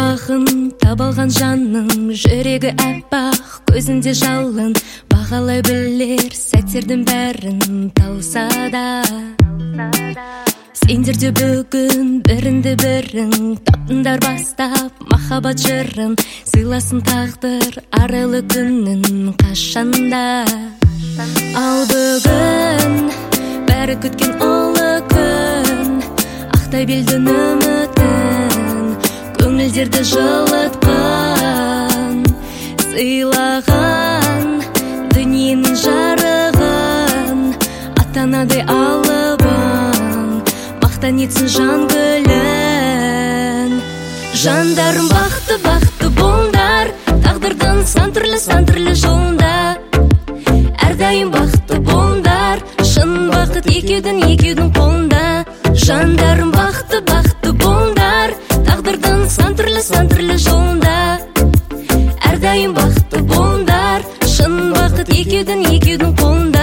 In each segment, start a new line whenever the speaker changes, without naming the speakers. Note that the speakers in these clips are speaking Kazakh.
Сыйлағын табалған жанның, жүрегі әппақ, көзінде жалын. Бағалай білер сәттердің бәрін тауса да. Сендерде бүгін бірінді бірін таптыңдар бастап махаббат жырын. Сыйласын тағдыр арылы күнін қашанда. Ал бүгін бәрі күткен олы күн, ақтай белдің үмітін, көңілдерді жылытқан. Сыйлаған дүниенің жарығын, ата-анадай алыбын, мақтан етсін жан гүлін. Жандарым бақытты бақытты болыңдар, тағдырдың сан түрлі жолында. Әрдайым бақытты болыңдар, шын бақыт екеудің қолында. Жандарым бақытты бақытты болыңдар, тағдырдың сан түрлі жолында. Әрдайым бақытты болыңдар, шын бақыт екеудің қолында.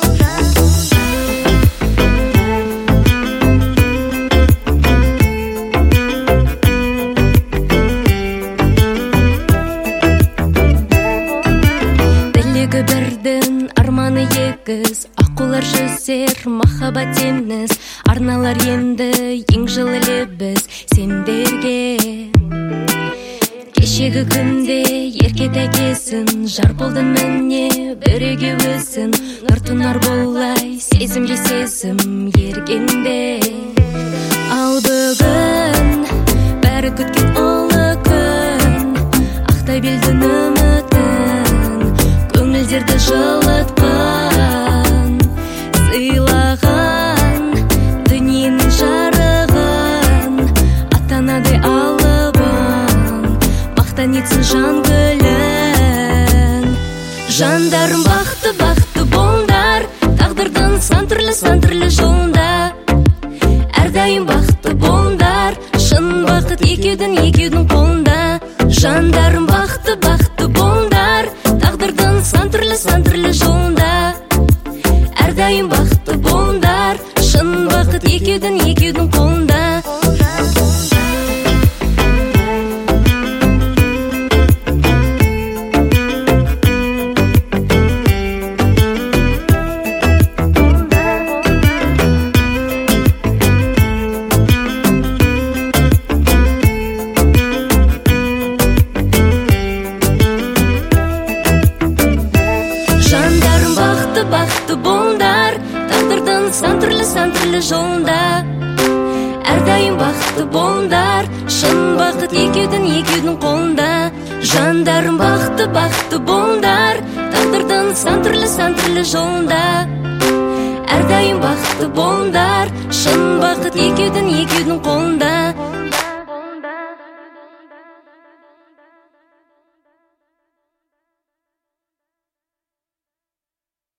Тілегі бірдің, арманы егіз, аққулар жүзер, махаббат теңіз. Арналар енді ең жылы лебіз сендерге. Кешегі күнде еркет әкесін, жар болдың міне біреуге өзін. Нұр тұнар болай сезімге сезім ергенде. Ал бүгін бәрі күткен олы күн, ақтай белдің үмітін, көңілдерді жылытқан. Сыйлаған дүниенің жарығын, ата-анадай алыбын, мақтан етсін жан гүлін. Жандарым бақытты бақытты болыңдар, тағдырдың сан түрлі жолында. Әрдайым бақытты болыңдар, шын бақыт екеудің қолында. Жандарым бақытты бақытты болыңдар, тағдырдың сан түрлі жолында. Әрдайым бақытты болыңдар, шын бақыт екеудің қолында. Жандарым бақытты бақытты болыңдар, тағдырдың сан түрлі жолында. Әрдайым бақытты болыңдар, шын бақыт екеудің қолында. Жандарым бақытты бақытты болыңдар, тағдырдың сан түрлі жолында. Әрдайым бақытты болыңдар, шын бақыт екеудің